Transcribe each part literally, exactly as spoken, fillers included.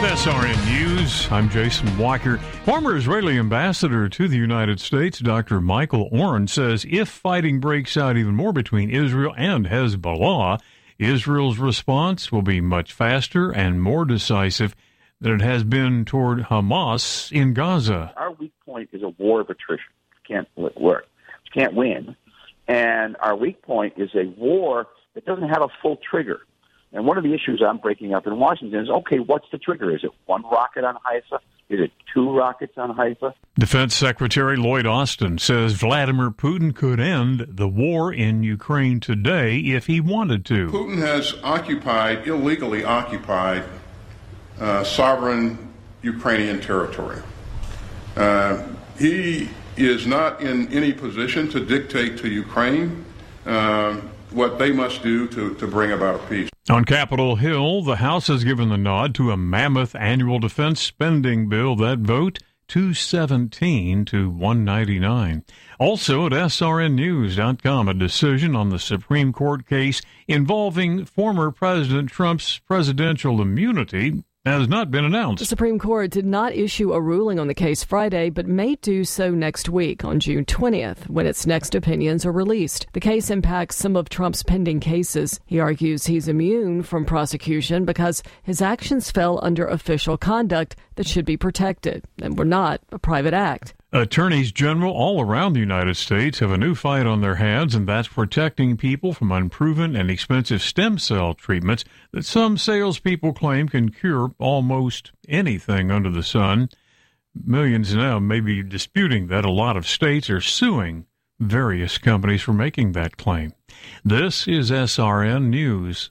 S R N News, I'm Jason Walker. Former Israeli ambassador to the United States, Doctor Michael Oren, says if fighting breaks out even more between Israel and Hezbollah, Israel's response will be much faster and more decisive than it has been toward Hamas in Gaza. Our weak point is a war of attrition. You can't work. You can't win. And our weak point is a war that doesn't have a full trigger. And one of the issues I'm breaking up in Washington is, okay, what's the trigger? Is it one rocket on Haifa? Is it two rockets on Haifa? Defense Secretary Lloyd Austin says Vladimir Putin could end the war in Ukraine today if he wanted to. Putin has occupied, illegally occupied, uh, sovereign Ukrainian territory. Uh, he is not in any position to dictate to Ukraine uh, what they must do to, to bring about a peace. On Capitol Hill, the House has given the nod to a mammoth annual defense spending bill. That vote, two seventeen to one ninety-nine. Also at S R N news dot com, a decision on the Supreme Court case involving former President Trump's presidential immunity has not been announced. The Supreme Court did not issue a ruling on the case Friday, but may do so next week on June twentieth, when its next opinions are released. The case impacts some of Trump's pending cases. He argues he's immune from prosecution because his actions fell under official conduct that should be protected and were not a private act. Attorneys general all around the United States have a new fight on their hands, and that's protecting people from unproven and expensive stem cell treatments that some salespeople claim can cure almost anything under the sun. Millions now may be disputing that. A lot of states are suing various companies for making that claim. This is S R N News.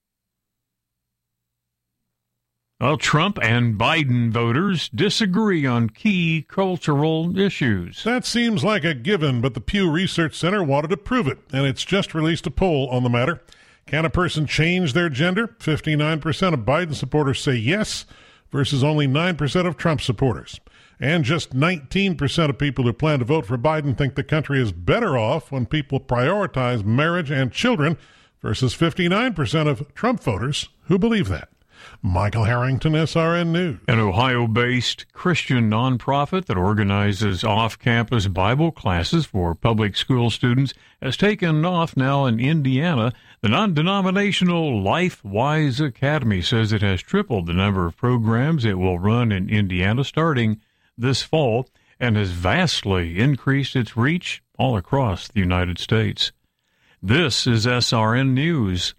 Well, Trump and Biden voters disagree on key cultural issues. That seems like a given, but the Pew Research Center wanted to prove it, and it's just released a poll on the matter. Can a person change their gender? fifty-nine percent of Biden supporters say yes, versus only nine percent of Trump supporters. And just nineteen percent of people who plan to vote for Biden think the country is better off when people prioritize marriage and children, versus fifty-nine percent of Trump voters who believe that. Michael Harrington, S R N News. An Ohio-based Christian nonprofit that organizes off-campus Bible classes for public school students has taken off now in Indiana. The non-denominational LifeWise Academy says it has tripled the number of programs it will run in Indiana starting this fall and has vastly increased its reach all across the United States. This is S R N News.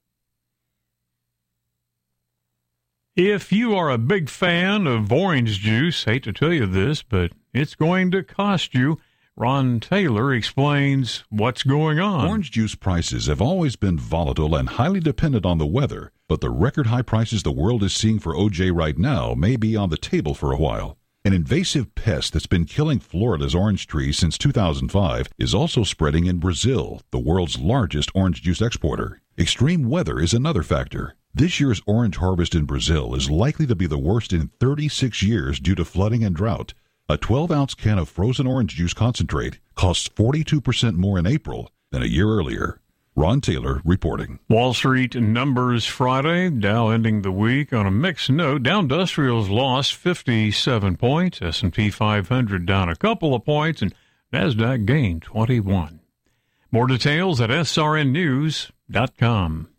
If you are a big fan of orange juice, hate to tell you this, but it's going to cost you. Ron Taylor explains what's going on. Orange juice prices have always been volatile and highly dependent on the weather, but the record high prices the world is seeing for O J right now may be on the table for a while. An invasive pest that's been killing Florida's orange trees since two thousand five is also spreading in Brazil, the world's largest orange juice exporter. Extreme weather is another factor. This year's orange harvest in Brazil is likely to be the worst in thirty-six years due to flooding and drought. A twelve-ounce can of frozen orange juice concentrate costs forty-two percent more in April than a year earlier. Ron Taylor reporting. Wall Street numbers Friday. Dow ending the week on a mixed note. Dow Industrials lost fifty-seven points. S and P five hundred down a couple of points, and NASDAQ gained twenty-one. More details at S R N news dot com.